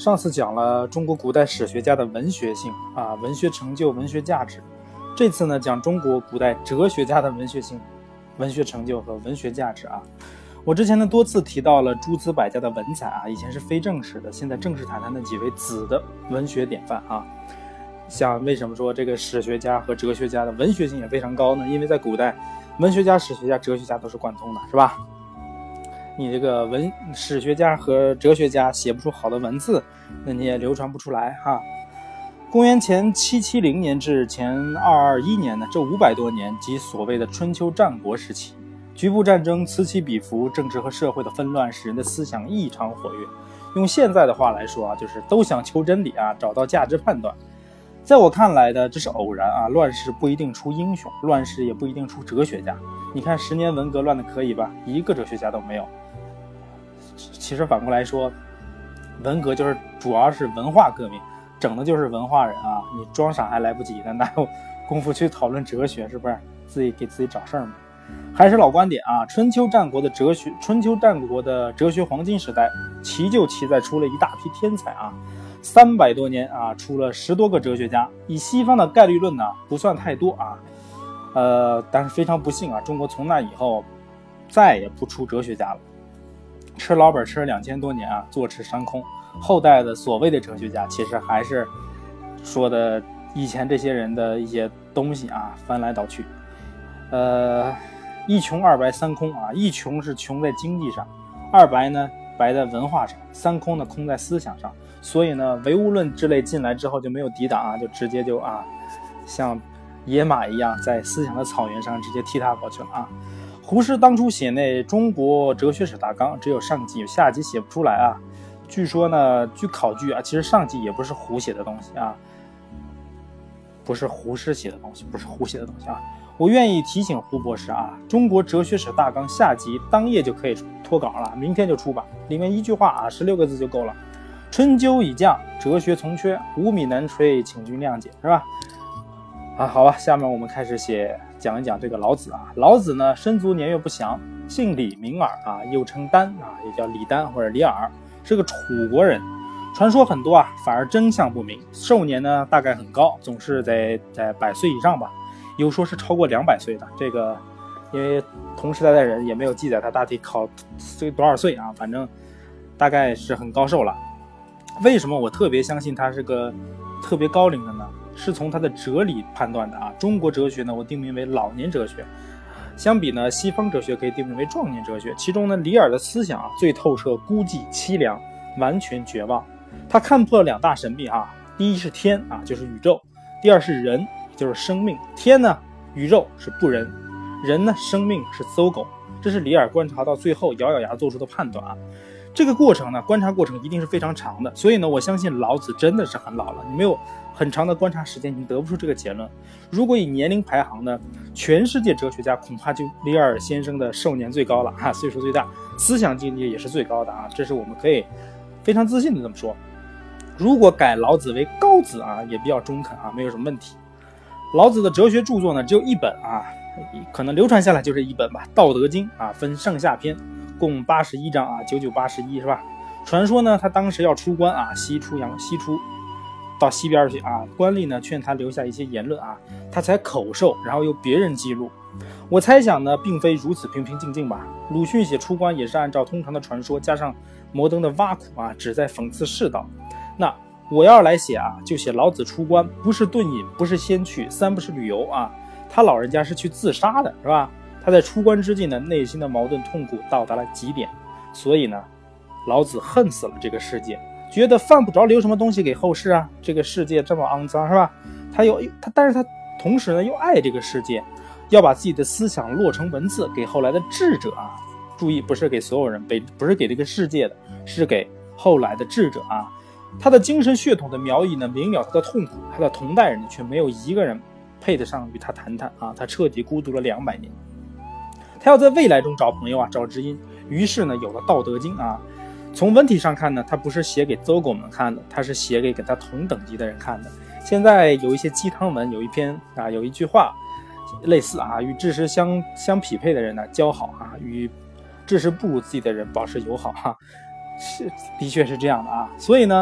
上次讲了中国古代史学家的文学性啊，文学成就、文学价值。这次呢，讲中国古代哲学家的文学性、文学成就和文学价值啊。我之前呢多次提到了诸子百家的文采啊，以前是非正式的，现在正式谈谈那几位子的文学典范啊。像为什么说这个史学家和哲学家的文学性也非常高呢？因为在古代，文学家、史学家、哲学家都是贯通的，是吧？你这个史学家和哲学家写不出好的文字，那你也流传不出来哈。公元前770年至前221年呢，这500多年即所谓的春秋战国时期，局部战争此起彼伏，政治和社会的纷乱使人的思想异常活跃。用现在的话来说啊，就是都想求真理啊，找到价值判断。在我看来的，这是偶然啊，乱世不一定出英雄，乱世也不一定出哲学家。你看10年文革乱的可以吧，一个哲学家都没有。其实反过来说，文革就是主要是文化革命，整的就是文化人啊，你装傻还来不及呢，哪有功夫去讨论哲学，是不是自己给自己找事儿嘛？还是老观点啊，春秋战国的哲学黄金时代，奇就奇在出了一大批天才啊，300多年啊，出了10多个哲学家。以西方的概率论呢，不算太多啊，但是非常不幸啊，中国从那以后再也不出哲学家了。吃老本吃了2000多年啊，坐吃山空。后代的所谓的哲学家，其实还是说的以前这些人的一些东西啊，翻来倒去。一穷二白三空啊，一穷是穷在经济上，二白呢白在文化上，三空呢空在思想上。所以呢，唯物论之类进来之后就没有抵挡啊，就直接就像野马一样，在思想的草原上直接踢踏过去了啊。胡适当初写那中国哲学史大纲，只有上集，下集写不出来啊。据说呢，据考据啊，其实上集也不是胡写的东西啊，不是胡适写的东西，不是胡写的东西啊。我愿意提醒胡博士啊，中国哲学史大纲下集当夜就可以脱稿了，明天就出吧。里面一句话啊，16个字就够了。春秋已降，哲学从缺，5米难垂，请君谅解，是吧？好吧，下面我们开始讲一讲这个老子啊。老子呢，生卒年月不详，姓李名耳啊，又称丹啊，也叫李丹或者李耳，是个楚国人。传说很多啊，反而真相不明。寿年呢大概很高，总是在100岁以上吧，有说是超过200岁的。这个因为同时代的人也没有记载他大体考多少岁啊，反正大概是很高寿了。为什么我特别相信他是个特别高龄的呢？是从他的哲理判断的啊。中国哲学呢，我定名为老年哲学，相比呢西方哲学可以定名为壮年哲学。其中呢，李耳的思想最透彻，孤寂凄凉，完全绝望。他看破了2大神秘啊，第一是天啊，就是宇宙；第二是人，就是生命。天呢，宇宙是不仁；人呢，生命是走狗。这是李耳观察到最后咬咬牙做出的判断啊。这个过程呢，观察过程一定是非常长的，所以呢，我相信老子真的是很老了。你没有很长的观察时间，你得不出这个结论。如果以年龄排行呢，全世界哲学家恐怕就李耳先生的寿年最高了啊，岁数最大，思想境界也是最高的啊，这是我们可以非常自信的这么说。如果改老子为高子啊，也比较中肯啊，没有什么问题。老子的哲学著作呢，只有一本啊，可能流传下来就是一本吧，《道德经》啊，分上下篇，共81章啊，9981是吧？传说呢，他当时要出关啊，西出到西边去啊，官吏呢劝他留下一些言论啊，他才口授，然后由别人记录。我猜想呢，并非如此平平静静吧。鲁迅写出关也是按照通常的传说，加上摩登的挖苦啊，旨在讽刺世道。那我要来写啊，就写老子出关，不是遁隐，不是先去，三不是旅游啊，他老人家是去自杀的，是吧？他在出关之际呢，内心的矛盾痛苦到达了极点，所以呢，老子恨死了这个世界，觉得犯不着留什么东西给后世啊，这个世界这么肮脏，是吧？但是他同时呢又爱这个世界，要把自己的思想落成文字给后来的智者啊，注意不是给所有人，不是给这个世界的，是给后来的智者啊。他的精神血统的苗裔呢，明了他的痛苦，他的同代人呢，却没有一个人配得上与他谈谈啊，他彻底孤独了200年。他要在未来中找朋友啊，找知音，于是呢有了《道德经》啊。从文体上看呢，他不是写给走狗们看的，他是写给他同等级的人看的。现在有一些鸡汤文，有一篇啊，有一句话类似啊，与知识相匹配的人呢交好啊，与知识不如自己的人保持友好哈，的确是这样的啊。所以呢，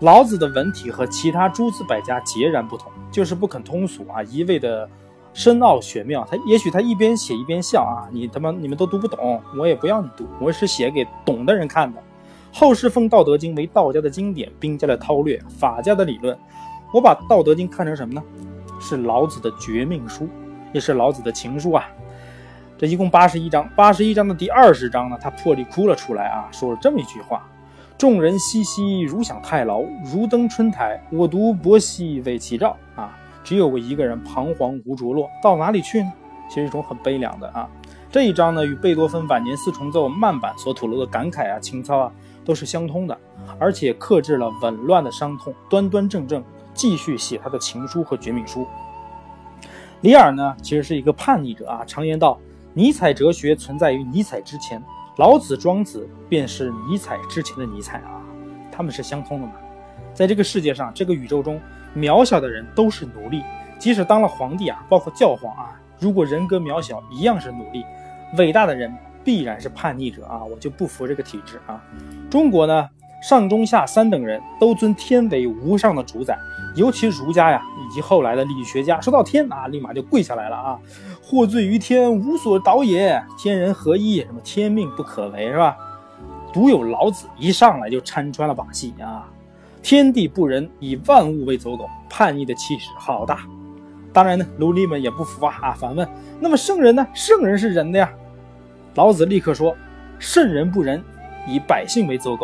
老子的文体和其他诸子百家截然不同，就是不肯通俗啊，一味的深奥玄妙。也许他一边写一边笑啊，你们都读不懂，我也不要你读，我是写给懂的人看的。后世奉《道德经》为道家的经典，兵家的韬略，法家的理论。我把《道德经》看成什么呢？是老子的绝命书，也是老子的情书啊。这一共81章，81章的第20章呢，他破例哭了出来啊，说了这么一句话：众人熙熙，如享太牢，如登春台，我独泊兮为其照啊。只有我一个人彷徨无着落，到哪里去呢？其实一种很悲凉的啊。这一章呢，与贝多芬晚年4重奏慢板所吐露的感慨啊、情操啊，都是相通的，而且克制了紊乱的伤痛，端端正正继续写他的情书和绝命书。李耳呢，其实是一个叛逆者啊，常言道，尼采哲学存在于尼采之前，老子、庄子便是尼采之前的尼采啊，他们是相通的嘛。在这个世界上，这个宇宙中，渺小的人都是奴隶，即使当了皇帝啊，包括教皇啊，如果人格渺小，一样是奴隶。伟大的人必然是叛逆者啊，我就不服这个体制啊。中国呢，上中下3等人都尊天为无上的主宰，尤其儒家呀，以及后来的理学家，说到天啊，立马就跪下来了啊！获罪于天，无所导也，天人合一，什么天命不可违，是吧？独有老子一上来就拆穿了把戏啊！天地不仁，以万物为走狗，叛逆的气势好大。当然呢，奴隶们也不服啊，反问：那么圣人呢？圣人是人的呀。老子立刻说：圣人不仁，以百姓为走狗。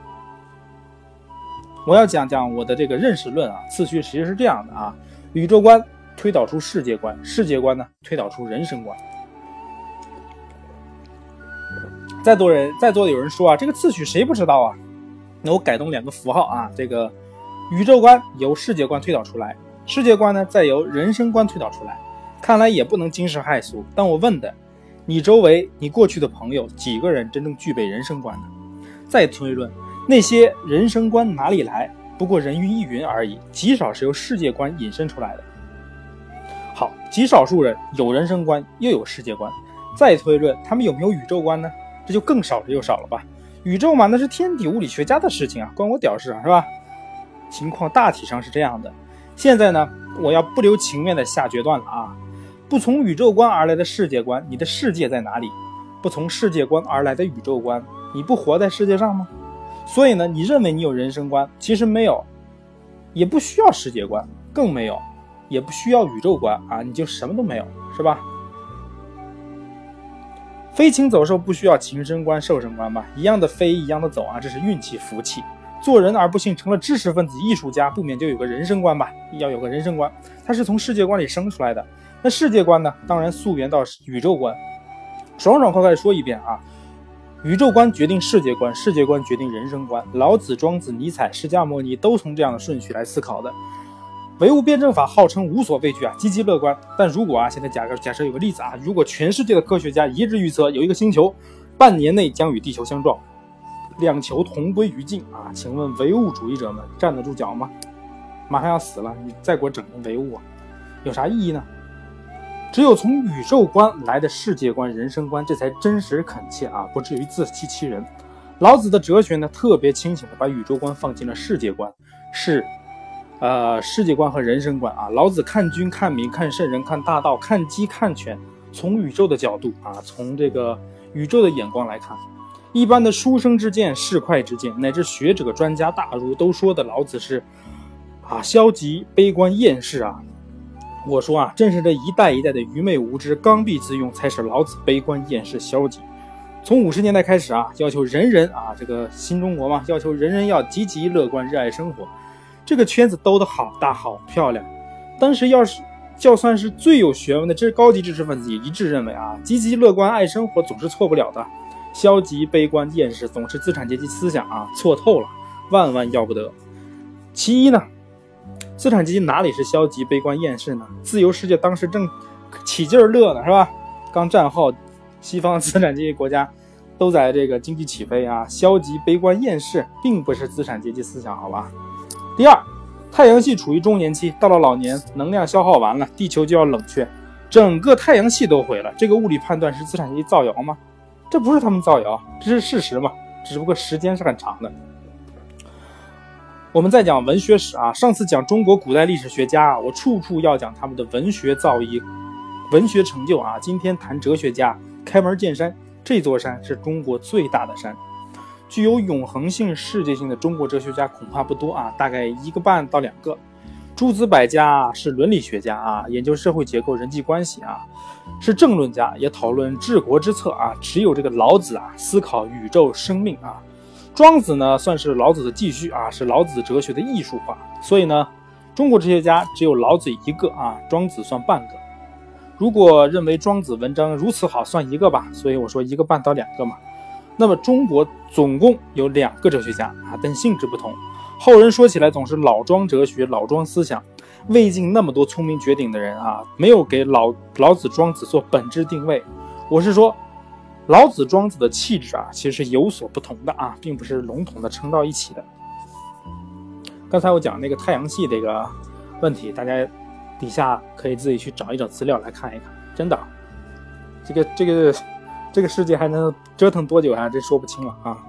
我要讲讲我的这个认识论啊，次序其实是这样的啊：宇宙观推导出世界观，世界观呢推导出人生观。再多的有人说啊，这个次序谁不知道啊？那我改动2个符号啊，这个宇宙观由世界观推导出来，世界观呢再由人生观推导出来。看来也不能惊世骇俗，但我问的，你周围你过去的朋友几个人真正具备人生观呢？再推论，那些人生观哪里来？不过人云亦云而已，极少是由世界观引申出来的。好，极少数人有人生观又有世界观，再推论他们有没有宇宙观呢？这就更少了又少了吧。宇宙嘛，那是天体物理学家的事情啊，关我屌事啊，是吧？情况大体上是这样的。现在呢，我要不留情面的下决断了啊！不从宇宙观而来的世界观，你的世界在哪里？不从世界观而来的宇宙观，你不活在世界上吗？所以呢，你认为你有人生观，其实没有，也不需要世界观，更没有，也不需要宇宙观啊，你就什么都没有，是吧？飞禽走兽不需要禽生观、兽生观吧？一样的飞，一样的走啊，这是运气、福气。做人而不幸成了知识分子、艺术家，不免就有个人生观吧？要有个人生观，它是从世界观里生出来的。那世界观呢？当然溯源到宇宙观。爽爽快快说一遍啊！宇宙观决定世界观，世界观决定人生观。老子、庄子、尼采、释迦牟尼都从这样的顺序来思考的。唯物辩证法号称无所畏惧啊，积极乐观。但如果啊，现在假设有个例子啊，如果全世界的科学家一致预测有一个星球半年内将与地球相撞，2球同归于尽啊，请问唯物主义者们站得住脚吗？马上要死了，你再给我整个唯物啊，有啥意义呢？只有从宇宙观来的世界观、人生观，这才真实恳切啊，不至于自欺欺人。老子的哲学呢，特别清醒的把宇宙观放进了世界观，是世界观和人生观啊。老子看君、看民、看圣人、看大道、看鸡、看犬，从宇宙的角度啊，从这个宇宙的眼光来看。一般的书生之见、市侩之见，乃至学者、专家、大儒都说的老子是消极、悲观、厌世啊。我说啊，正是这一代一代的愚昧无知、刚愎自用，才使老子悲观、厌世、消极。从50年代开始啊，要求人人啊，这个新中国嘛，要求人人要积极乐观、热爱生活，这个圈子兜得好大好漂亮。当时就算是最有学问的高级知识分子也一致认为啊，积极乐观、爱生活总是错不了的。消极、悲观、厌世总是资产阶级思想啊，错透了，万万要不得。其一呢，资产阶级哪里是消极、悲观、厌世呢？自由世界当时正起劲儿乐呢，是吧？刚战后，西方资产阶级国家都在这个经济起飞啊，消极、悲观、厌世并不是资产阶级思想，好吧？第二，太阳系处于中年期，到了老年，能量消耗完了，地球就要冷却，整个太阳系都毁了。这个物理判断是资产阶级造谣吗？这不是他们造谣，这是事实嘛，只不过时间是很长的。 我们再讲文学史啊，上次讲中国古代历史学家啊，我处处要讲他们的文学造诣、文学成就啊。今天谈哲学家，开门见山，这座山是中国最大的山，具有永恒性、世界性的中国哲学家恐怕不多啊，大概1个半到2个。诸子百家是伦理学家啊，研究社会结构、人际关系啊，是政论家，也讨论治国之策啊。只有这个老子啊，思考宇宙生命啊。庄子呢，算是老子的继续啊，是老子哲学的艺术化。所以呢，中国哲学家只有老子1个啊，庄子算半个。如果认为庄子文章如此好，算1个吧。所以我说1个半到2个嘛。那么中国总共有2个哲学家啊，但性质不同。后人说起来总是老庄哲学、老庄思想，魏晋那么多聪明绝顶的人啊，没有给老子、庄子做本质定位。我是说，老子、庄子的气质啊，其实是有所不同的啊，并不是笼统的撑到一起的。刚才我讲那个太阳系这个问题，大家底下可以自己去找一找资料来看一看。真的，这个世界还能折腾多久还真说不清了啊。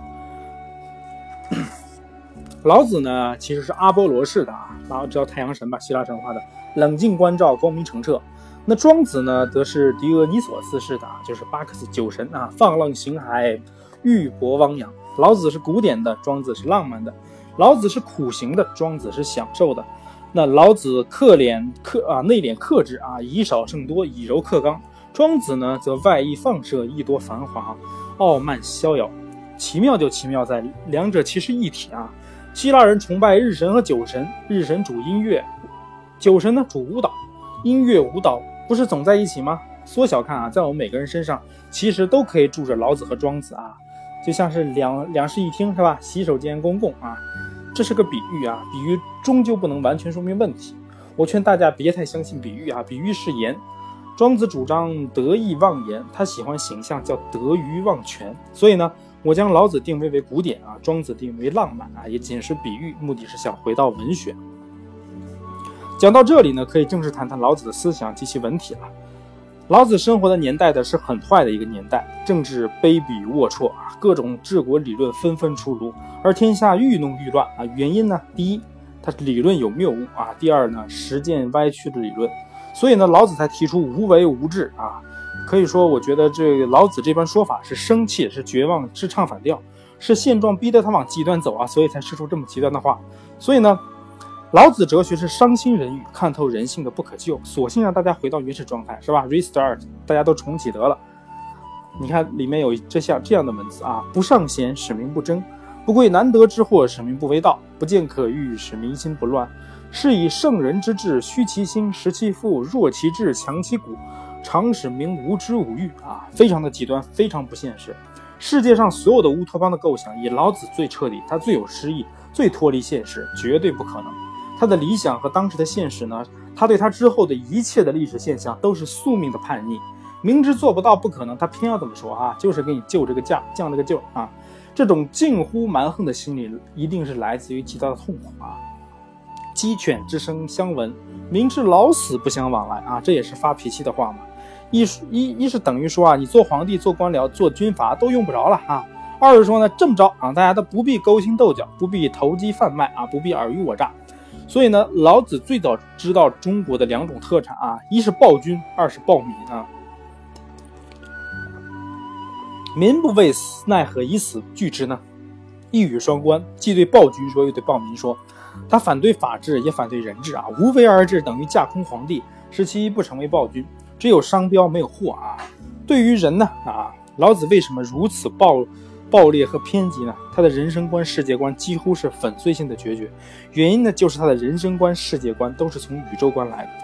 老子呢，其实是阿波罗式的啊，大家知道太阳神吧，希腊神话的冷静关照、光明澄澈。那庄子呢，则是狄俄尼索斯式的啊，就是巴克斯酒神啊，放浪形骸，玉帛汪洋。老子是古典的，庄子是浪漫的；老子是苦行的，庄子是享受的。那老子内敛克制啊，以少胜多，以柔克刚；庄子呢，则外溢放射，意多繁华，傲慢逍遥。奇妙就奇妙在两者其实一体啊。希腊人崇拜日神和酒神，日神主音乐，酒神呢主舞蹈。音乐舞蹈不是总在一起吗？缩小看啊，在我们每个人身上其实都可以住着老子和庄子啊，就像是两室一厅是吧？洗手间公共啊，这是个比喻啊，比喻终究不能完全说明问题。我劝大家别太相信比喻啊，比喻是言。庄子主张得意忘言，他喜欢形象叫得鱼忘全，所以呢，我将老子定位为古典啊，庄子定为浪漫啊，也仅是比喻，目的是想回到文学。讲到这里呢，可以正式谈谈老子的思想及其文体了。老子生活的年代是很坏的一个年代，政治卑鄙龌龊啊，各种治国理论纷纷出炉，而天下愈弄愈乱啊。原因呢，第一，他理论有谬误啊；第二呢，实践歪曲的理论。所以呢，老子才提出无为无治啊。可以说，我觉得这个老子这般说法是生气，是绝望，是唱反调，是现状逼得他往极端走啊，所以才说出这么极端的话。所以呢，老子哲学是伤心人语，看透人性的不可救，索性让大家回到原始状态，是吧 ？Restart， 大家都重启得了。你看里面有这样的文字啊：不尚贤，使民不争；不贵难得之货，使民不为道；不见可欲，使民心不乱。是以圣人之治，虚其心，实其腹，弱其志，强其骨，常使民无知无欲啊！非常的极端，非常不现实。世界上所有的乌托邦的构想，以老子最彻底，他最有诗意，最脱离现实，绝对不可能。他的理想和当时的现实呢，他对他之后的一切的历史现象都是宿命的叛逆，明知做不到不可能，他偏要这么说啊，就是给你救这个降这个救啊。这种近乎蛮横的心理，一定是来自于极大的痛苦啊。鸡犬之声相闻，明知老死不相往来啊，这也是发脾气的话嘛。一是等于说啊，你做皇帝、做官僚、做军阀都用不着了啊。二是说呢，这么着啊，大家都不必勾心斗角，不必投机贩卖啊，不必尔虞我诈。所以呢，老子最早知道中国的2种特产啊，一是暴君，二是暴民啊。民不畏死，奈何以死惧之呢？一语双关，既对暴君说，又对暴民说。他反对法治，也反对人治啊，无为而治等于架空皇帝，使其不成为暴君。只有商标没有货啊。对于人呢啊，老子为什么如此暴烈和偏激呢？他的人生观、世界观几乎是粉碎性的决绝。原因呢，就是他的人生观、世界观都是从宇宙观来的。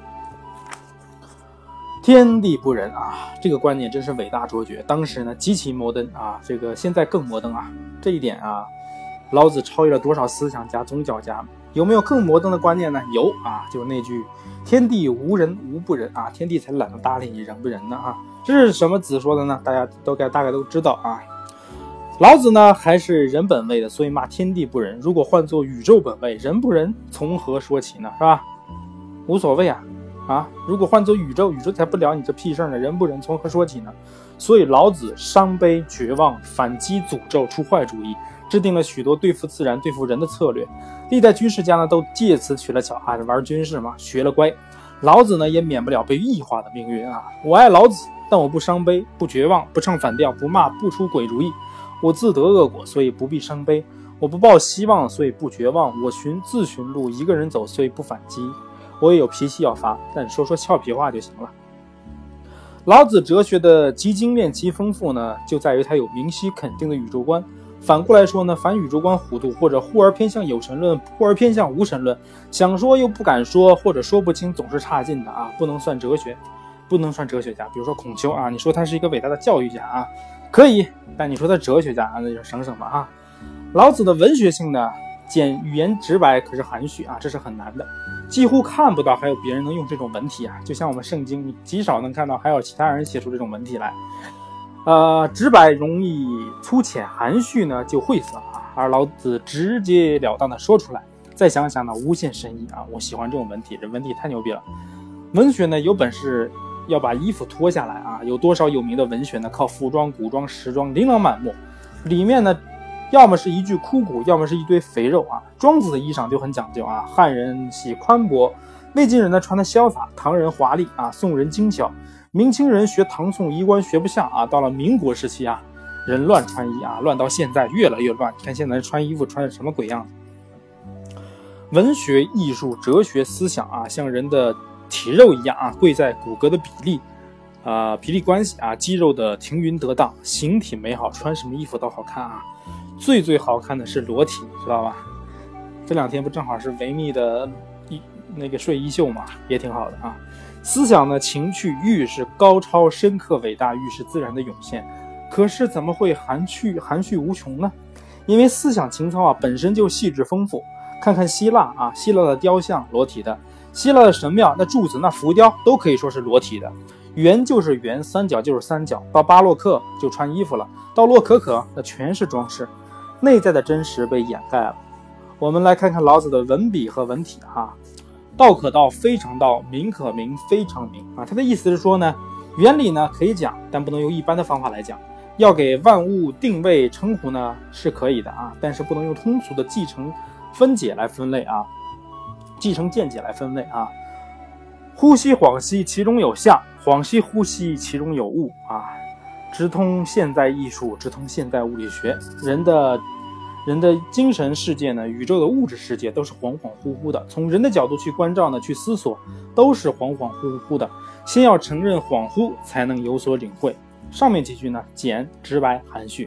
天地不仁啊，这个观念真是伟大卓绝。当时呢，极其摩登啊，这个现在更摩登啊。这一点啊，老子超越了多少思想家、宗教家？有没有更摩登的观念呢？有啊，就是那句天地无人无不仁啊，天地才懒得搭理你仁不仁呢啊。这是什么子说的呢？大家大概都知道啊。老子呢还是人本位的，所以骂天地不仁。如果换作宇宙本位，人不仁从何说起呢？是吧？无所谓啊。如果换作宇宙才不聊你这屁事呢，人不仁从何说起呢？所以老子伤悲绝望，反击诅咒，出坏主意， 制定了许多对付自然、对付人的策略。历代军事家呢都借此取了巧啊，玩军事嘛，学了乖。老子呢也免不了被异化的命运啊。我爱老子，但我不伤悲，不绝望，不唱反调，不骂，不出鬼主意。我自得恶果，所以不必伤悲。我不抱希望，所以不绝望。我自寻路，一个人走，所以不反击。我也有脾气要发，但说说俏皮话就行了。老子哲学的极精炼极丰富呢，就在于他有明晰肯定的宇宙观。反过来说呢，凡宇宙观糊涂，或者忽而偏向有神论，忽而偏向无神论，想说又不敢说，或者说不清，总是差劲的啊，不能算哲学，不能算哲学家。比如说孔丘啊，你说他是一个伟大的教育家啊，可以，但你说他哲学家啊，那就省省吧啊。老子的文学性呢，语言直白，可是含蓄啊，这是很难的，几乎看不到还有别人能用这种文体啊。就像我们圣经，你极少能看到还有其他人写出这种文体来。直白容易粗浅，含蓄呢就晦涩啊，而老子直截了当的说出来，再想想呢，无限深意啊！我喜欢这种文体，这文体太牛逼了。文学呢，有本事要把衣服脱下来啊！有多少有名的文学呢？靠服装、古装、时装琳琅满目，里面呢，要么是一具枯骨，要么是一堆肥肉啊！庄子的衣裳就很讲究啊，汉人喜宽博，魏晋人呢穿的潇洒，唐人华丽啊，宋人精巧。明清人学唐宋衣冠学不像啊，到了民国时期啊，人乱穿衣啊，乱到现在越来越乱。你看现在穿衣服穿的什么鬼样子？文学、艺术、哲学、思想啊，像人的体肉一样啊，贵在骨骼的比例关系啊，肌肉的停匀得当，形体美好，穿什么衣服都好看啊。最好看的是裸体，知道吧？这两天不正好是维密的那个睡衣秀嘛，也挺好的啊。思想呢，情趣欲是高超深刻伟大，欲是自然的涌现，可是怎么会含蓄无穷呢？因为思想情操啊本身就细致丰富。看看希腊啊，希腊的雕像裸体的，希腊的神庙那柱子那浮雕都可以说是裸体的，圆就是圆，三角就是三角，到巴洛克就穿衣服了，到洛可可那全是装饰，内在的真实被掩盖了。我们来看看老子的文笔和文体哈。道可道，非常道；名可名，非常名啊。他的意思是说呢，原理呢可以讲，但不能用一般的方法来讲。要给万物定位称呼呢是可以的啊，但是不能用通俗的继承分解来分类啊，继承见解来分类啊。呼吸恍兮，其中有象；恍兮呼吸，其中有物啊。直通现代艺术，直通现代物理学。人的精神世界呢，宇宙的物质世界都是恍恍惚惚的。从人的角度去关照呢，去思索，都是恍恍惚惚的。先要承认恍惚，才能有所领会。上面几句呢，简、直白、含蓄。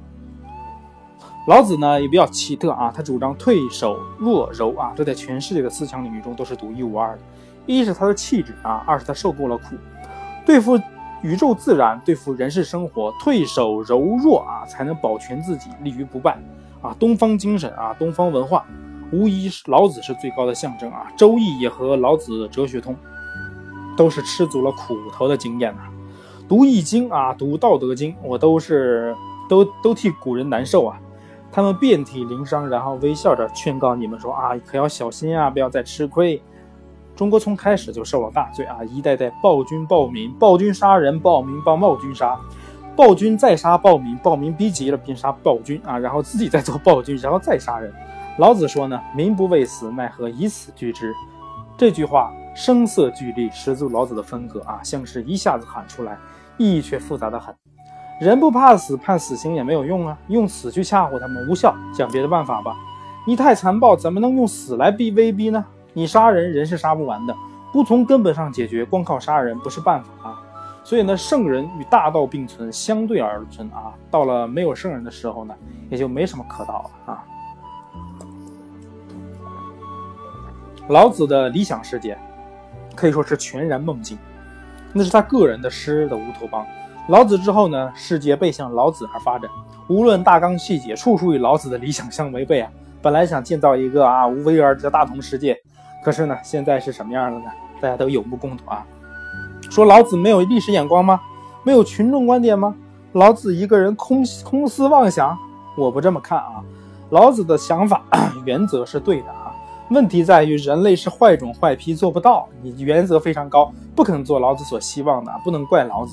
老子呢也比较奇特啊，他主张退守弱柔啊，这在全世界的思想领域中都是独一无二的。一是他的气质啊，二是他受够了苦。对付宇宙自然，对付人世生活，退守柔弱啊，才能保全自己，立于不败。啊，东方精神啊，东方文化，无疑老子是最高的象征啊。周易也和老子哲学通，都是吃足了苦头的经验啊。读易经啊，读道德经，我都替古人难受啊。他们遍体鳞伤，然后微笑着劝告你们说啊，可要小心啊，不要再吃亏。中国从开始就受了大罪啊，一代代暴君暴民，暴君杀人，暴民暴暴君杀。暴君再杀暴民，暴民逼急了便杀暴君啊，然后自己再做暴君，然后再杀人。老子说呢，民不畏死，奈何以死惧之。这句话声色俱厉，十足老子的风格啊，像是一下子喊出来，意义却复杂的很。人不怕死，判死刑也没有用啊，用死去吓唬他们无效，想别的办法吧。你太残暴，怎么能用死来威逼呢？你杀人，人是杀不完的，不从根本上解决，光靠杀人不是办法啊。所以呢，圣人与大道并存，相对而存啊。到了没有圣人的时候呢，也就没什么可道了啊。老子的理想世界可以说是全然梦境，那是他个人的诗的乌托邦。老子之后呢，世界背向老子而发展，无论大纲细节，处处与老子的理想相违背啊。本来想建造一个无为而治的大同世界，可是呢，现在是什么样的呢？大家都有目共睹啊。说老子没有历史眼光吗？没有群众观点吗？老子一个人空思妄想？我不这么看啊。老子的想法原则是对的啊，问题在于人类是坏种坏批，做不到。你原则非常高，不肯做老子所希望的，不能怪老子。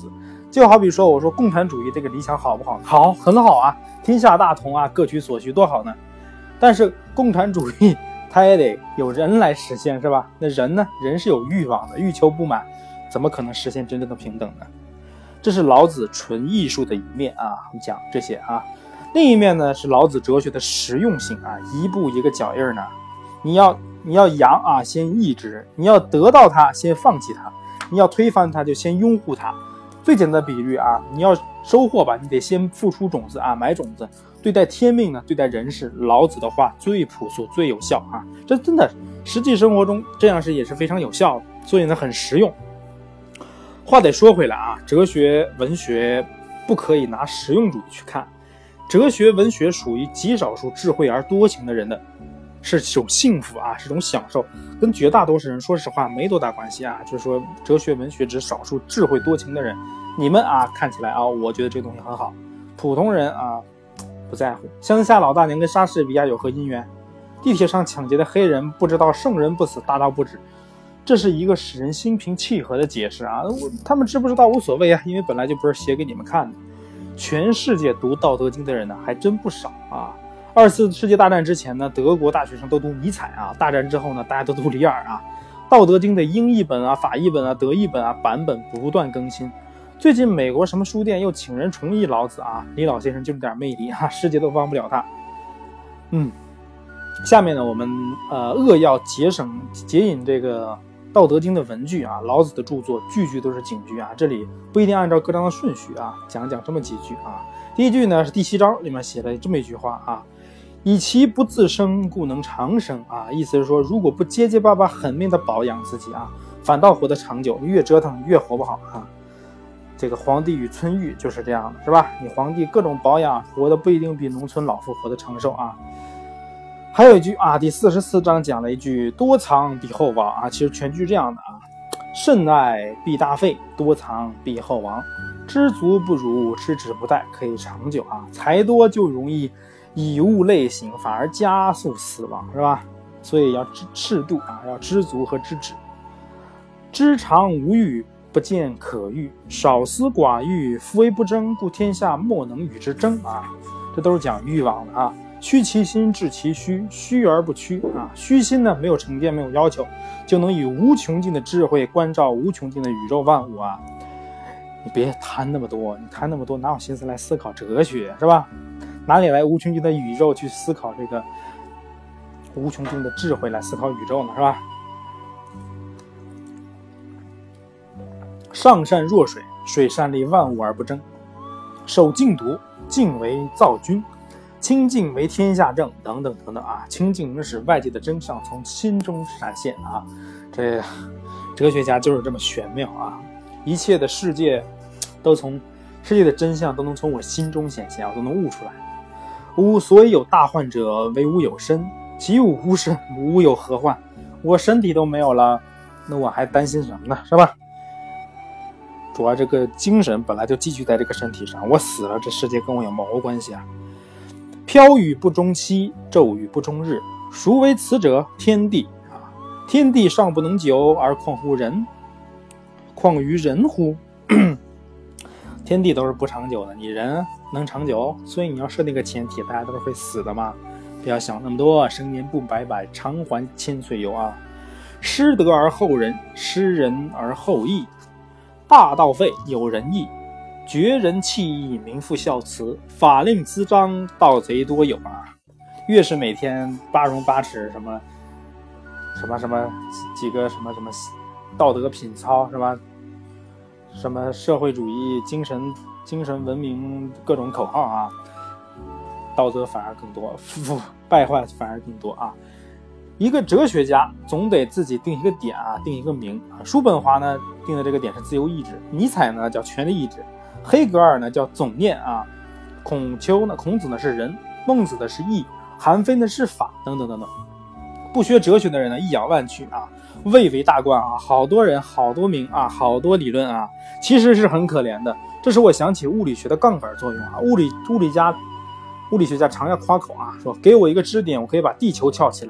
就好比说我说共产主义这个理想好不好？好，很好啊，天下大同啊，各取所需，多好呢。但是共产主义它也得有人来实现，是吧？那人呢？人是有欲望的，欲求不满，怎么可能实现真正的平等呢？这是老子纯艺术的一面啊，我们讲这些啊。另一面呢是老子哲学的实用性啊，一步一个脚印呢。你要扬啊，先抑制；你要得到它，先放弃它；你要推翻它，就先拥护它。最简单的比喻啊，你要收获吧，你得先付出种子啊，买种子。对待天命呢，对待人事，老子的话最朴素最有效啊，这真的实际生活中这样是也是非常有效的，所以呢很实用。话得说回来啊，哲学文学不可以拿实用主义去看，哲学文学属于极少数智慧而多情的人的，是种幸福啊，是种享受，跟绝大多数人说实话没多大关系啊。就是说哲学文学只少数智慧多情的人，你们啊看起来啊，我觉得这个东西很好，普通人啊不在乎。乡下老大娘跟莎士比亚有何姻缘？地铁上抢劫的黑人不知道圣人不死，大道不止。这是一个使人心平气和的解释啊，他们知不知道无所谓啊，因为本来就不是写给你们看的。全世界读《道德经》的人呢还真不少啊。二次世界大战之前呢，德国大学生都读尼采啊，大战之后呢，大家都读李尔啊。《道德经》的英译本啊、法译本啊、德译本啊版本不断更新。最近美国什么书店又请人重译老子啊，李老先生就这点魅力啊，世界都忘不了他。下面呢，我们扼要节引这个《道德经》的文句啊，老子的著作句句都是警句啊，这里不一定按照各章的顺序啊，讲这么几句啊。第一句呢是第7章里面写了这么一句话啊，以其不自生，故能长生啊，意思是说，如果不结结巴巴狠命的保养自己啊，反倒活得长久，越折腾越活不好啊。这个皇帝与村御就是这样的，是吧？你皇帝各种保养，活得不一定比农村老妇活得长寿啊。还有一句啊，第44章讲了一句多藏必厚亡啊，其实全句这样的啊，甚爱必大费，多藏必厚亡，知足不如失之不殆，可以长久啊。财多就容易以物类行，反而加速死亡，是吧？所以要适度啊，要知足和知止。知常无欲，不见可欲，少思寡欲，夫为不争，故天下莫能与之争啊。这都是讲欲望的啊。虚其心，治其虚，虚而不屈啊。虚心呢，没有成见，没有要求，就能以无穷尽的智慧关照无穷尽的宇宙万物啊。你别贪那么多，你贪那么多，哪有心思来思考哲学，是吧？哪里来无穷尽的宇宙去思考这个无穷尽的智慧来思考宇宙呢，是吧？上善若水，水善利万物而不争，守静笃，静为造君，清净为天下正，等等等等啊！清净能使外界的真相从心中闪现啊！这哲学家就是这么玄妙啊！一切的世界的真相都能从我心中显现啊，都能悟出来。吾所以有大患者，为吾有身；其吾无身，吾有何患？我身体都没有了，那我还担心什么呢？是吧？主要这个精神本来就寄居在这个身体上，我死了，这世界跟我有毛关系啊！飘雨不终期，骤雨不终日，孰为此者？天地啊！天地尚不能久，而况乎人？况于人乎？天地都是不长久的，你人能长久？所以你要设定个前提，大家都是会死的嘛，不要想那么多。生年不百百，偿还千岁忧啊！失德而后仁，失人而后义。大道废，有仁义，绝人弃义，民复孝慈，法令滋章，盗贼多有啊！越是每天八荣八耻，什么几个什么道德品操，是吧？什么社会主义精神文明各种口号啊，道德反而更多，败坏反而更多啊！一个哲学家总得自己定一个点啊，定一个名啊。叔本华呢定的这个点是自由意志，尼采呢叫权力意志，黑格尔呢叫总念啊，孔子呢是仁，孟子的是义，韩非呢是法，等等等等。不学哲学的人呢一仰万曲啊，蔚为大观啊，好多人好多名啊，好多理论啊，其实是很可怜的。这使我想起物理学的杠杆作用啊，物理学家常要夸口啊，说给我一个支点，我可以把地球翘起来。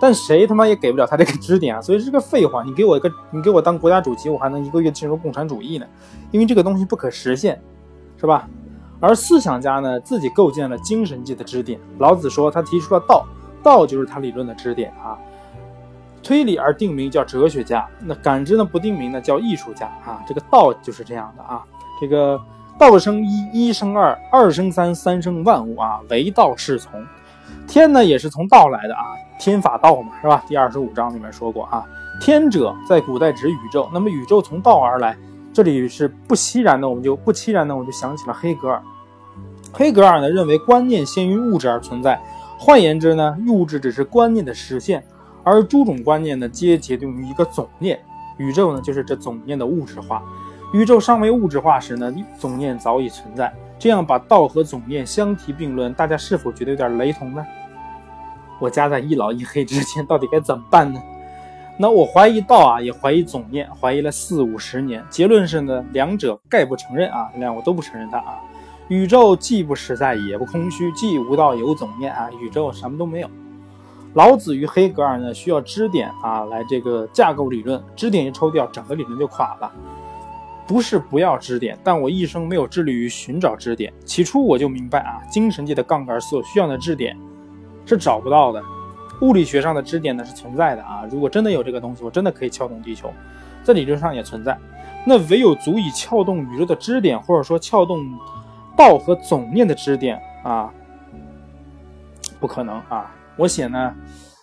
但谁他妈也给不了他这个支点啊，所以这个废话，你给我当国家主席，我还能一个月进入共产主义呢，因为这个东西不可实现，是吧？而思想家呢，自己构建了精神界的支点。老子说他提出了道，道就是他理论的支点啊。推理而定名叫哲学家，那感知呢不定名呢叫艺术家啊。这个道就是这样的啊。这个道生一，一生二，二生三，三生万物啊，唯道是从。天呢也是从道来的啊，天法道嘛，是吧？第25章里面说过啊，天者在古代指宇宙，那么宇宙从道而来，这里是不期然的，我们就想起了黑格尔。黑格尔呢认为观念先于物质而存在，换言之呢，物质只是观念的实现，而诸种观念呢皆结定于一个总念，宇宙呢就是这总念的物质化。宇宙尚未物质化时呢，总念早已存在。这样把道和总念相提并论，大家是否觉得有点雷同呢？我夹在一老一黑之间，到底该怎么办呢？那我怀疑道啊，也怀疑总念，怀疑了40-50年。结论是呢，两者概不承认啊，两我都不承认它啊。宇宙既不实在，也不空虚，既无道有总念啊，宇宙什么都没有。老子与黑格尔呢，需要支点啊来这个架构理论，支点一抽掉，整个理论就垮了。不是不要支点，但我一生没有致力于寻找支点。起初我就明白啊，精神界的杠杆所需要的支点是找不到的，物理学上的支点呢是存在的啊。如果真的有这个东西，我真的可以撬动地球，在理论上也存在。那唯有足以撬动宇宙的支点，或者说撬动道和总念的支点啊，不可能啊。我写呢，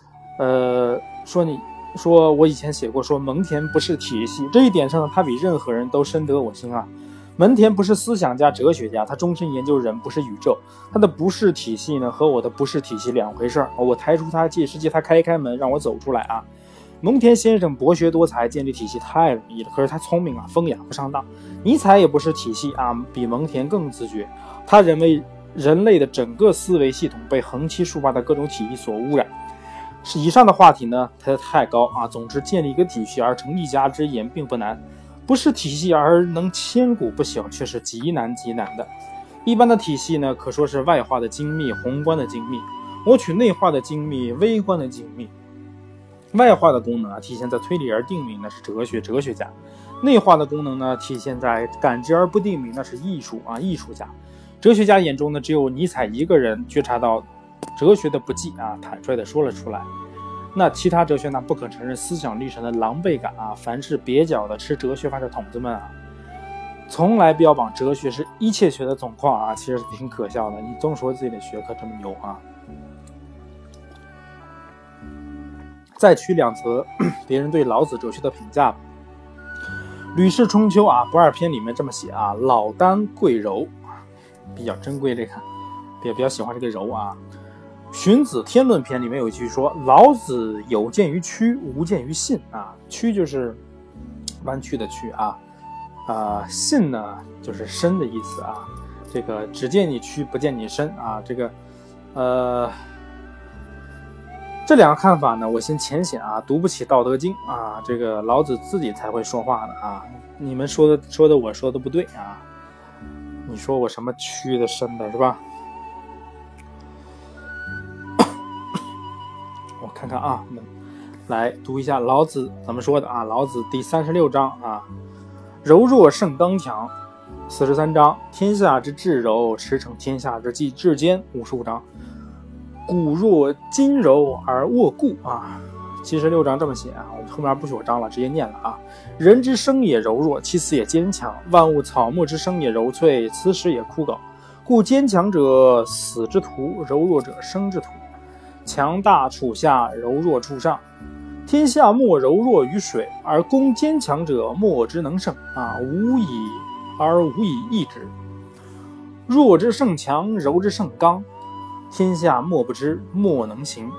说我以前写过，说蒙恬不是体系，这一点上呢，他比任何人都深得我心啊。蒙恬不是思想家、哲学家，他终身研究人，不是宇宙。他的不是体系呢，和我的不是体系两回事儿。我抬出他，借他开门，让我走出来啊。蒙恬先生博学多才，建立体系太容易了，可是他聪明啊，风雅不上当。尼采也不是体系啊，比蒙恬更自觉。他认为人类的整个思维系统被横七竖八的各种体系所污染。是以上的话题呢，它太高啊。总之，建立一个体系而成一家之言并不难，不是体系而能千古不朽，却是极难的。一般的体系呢，可说是外化的精密，宏观的精密。我取内化的精密，微观的精密。外化的功能啊，体现在推理而定名，那是哲学家；内化的功能呢，体现在感知而不定名，那是艺术家。哲学家眼中呢，只有尼采一个人觉察到哲学的不济啊，坦率地说了出来。那其他哲学呢，不可承认思想历程的狼狈感啊！凡是蹩脚的吃哲学饭的筒子们啊，从来标榜哲学是一切学的总框啊，其实挺可笑的。你总说自己的学科这么牛啊！再取两则别人对老子哲学的评价吧。《吕氏春秋》啊，不二篇里面这么写啊：老聃贵柔，比较珍贵这个，比较喜欢这个柔啊。荀子天论篇里面有一句说，老子有见于曲，无见于信啊。曲就是弯曲的曲啊，信呢就是身的意思啊。这个只见你曲，不见你身啊。这个这两个看法呢，我先浅显啊，读不起《道德经》啊，这个老子自己才会说话的啊。你们说的我说的不对啊。你说我什么曲的身的是吧？我看看啊，我们来读一下老子怎么说的啊。老子第36章啊，柔弱胜刚强。43章，天下之至柔，驰骋天下之至坚。55章，骨若筋柔而握固啊。76章这么写啊，我们后面不许我章了，直接念了啊。人之生也柔弱，其死也坚强。万物草木之生也柔脆，此始也枯槁。故坚强者死之徒，柔弱者生之徒。强大处下，柔弱处上。天下莫柔弱于水，而攻坚强者莫之能胜啊！无以易之。弱之胜强，柔之胜刚。天下莫不知，莫能行。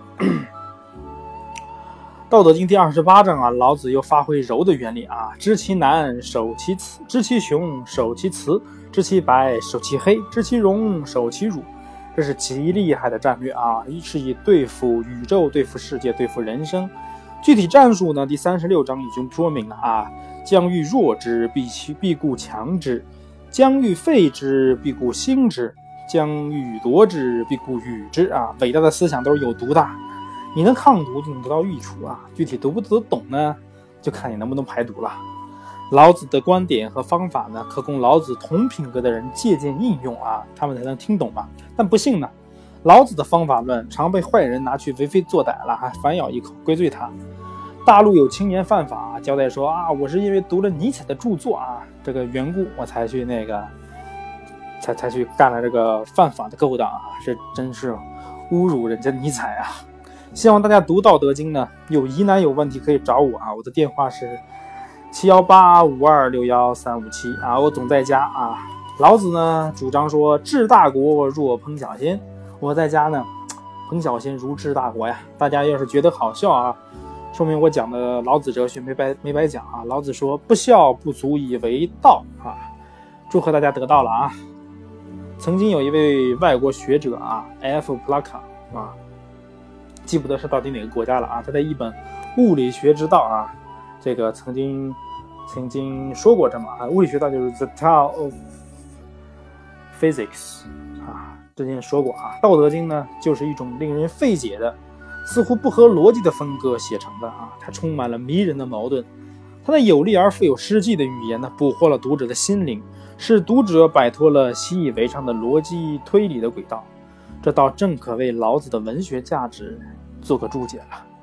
道德经第28章啊，老子又发挥柔的原理啊，知其难，守其雌；知其雄，守其雌；知其白，守其黑；知其荣，守其辱。这是极厉害的战略啊，是以对付宇宙、对付世界、对付人生。具体战术呢，第36章已经说明了啊，将欲弱之，必固强之；将欲废之，必固兴之；将欲夺之，必固与之啊。伟大的思想都是有毒的， 你能抗毒就能得到益处啊，具体读不读得懂呢，就看你能不能排毒了。老子的观点和方法呢，可供老子同品格的人借鉴应用啊，他们才能听懂嘛。但不幸呢，老子的方法论常被坏人拿去为非作歹了，还反咬一口归罪他。大陆有青年犯法交代说啊，我是因为读了尼采的著作啊这个缘故，我才去才去干了这个犯法的勾当啊，这真是侮辱人家尼采啊！希望大家读《道德经》呢，有疑难有问题可以找我啊，我的电话是71852613557啊，我总在家啊。老子呢主张说治大国若烹小鲜，我在家呢烹小鲜如治大国呀。大家要是觉得好笑啊，说明我讲的老子哲学没白讲啊。老子说不孝不足以为道啊，祝贺大家得到了啊。曾经有一位外国学者啊 ，F. 普拉卡啊，记不得是到底哪个国家了啊，他在一本《物理学之道》啊，这个曾经说过这么啊，物理学道就是 The Tao of Physics 啊，之前说过啊，《道德经》呢就是一种令人费解的、似乎不合逻辑的风格写成的啊，它充满了迷人的矛盾，它的有力而富有诗意的语言呢，捕获了读者的心灵，使读者摆脱了习以为常的逻辑推理的轨道，这倒正可为老子的文学价值做个注解了。